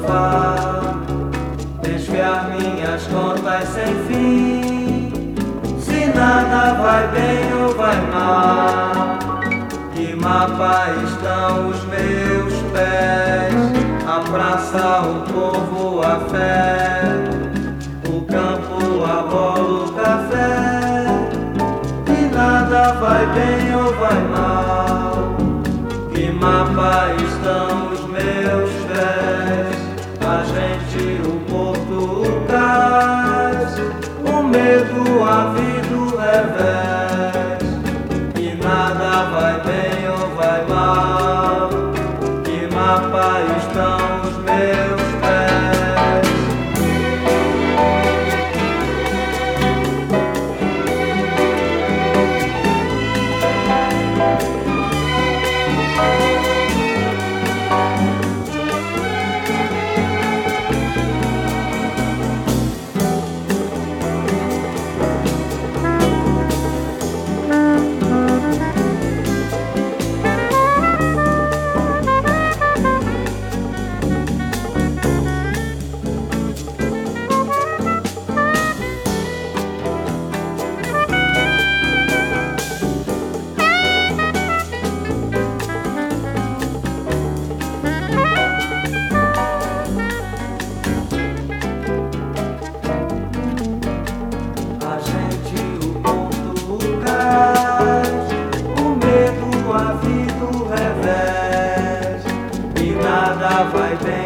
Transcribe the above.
sofá, desfiar minhas contas sem fim. Se nada vai bem ou vai mal, que mapa estão os meus pés? A praça, o povo, a fé, o campo, a bola, o café. Que nada vai bem ou vai mal, que mapa estão os meus pés? A gente, o porto, o cais, o medo, a vida, o revés. Que nada vai bem ou vai mal, que mapa estão os meus pés? Vai bem.